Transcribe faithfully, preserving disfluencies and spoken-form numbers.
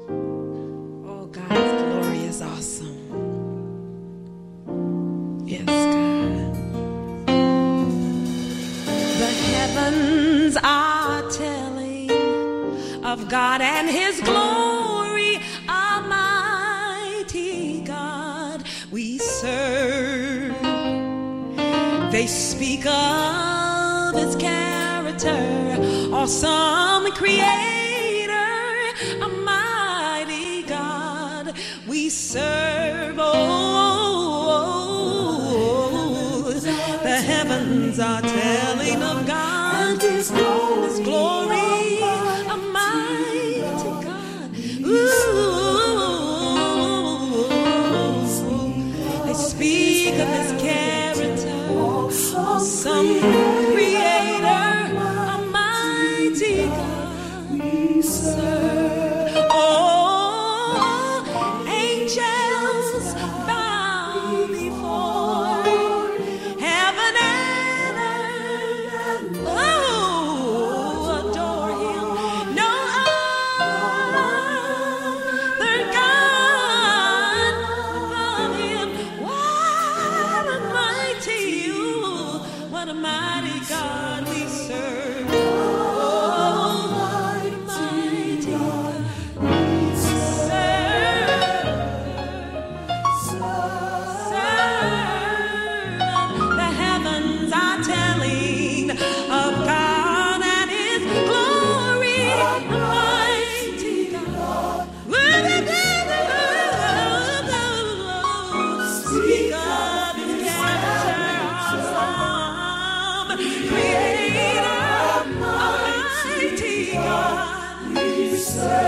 Oh, God's glory is awesome. Yes, God. The heavens are telling of God and His glory, Almighty God we serve. They speak of His character, awesome Creator, a mighty God we serve. Oh, the heavens are telling of God, His glory, a mighty God. Ooh, they speak of His character, awesome Creator, a mighty God we serve. Oh, angels bow before heaven and earth. Oh, adore Him. No other God above Him. What a mighty you, what a mighty God we serve. Oh, what a mighty God we serve. Serve. The heavens are telling of God and His glory, mighty God. Speak of His character, awesome Creator, mighty God we serve.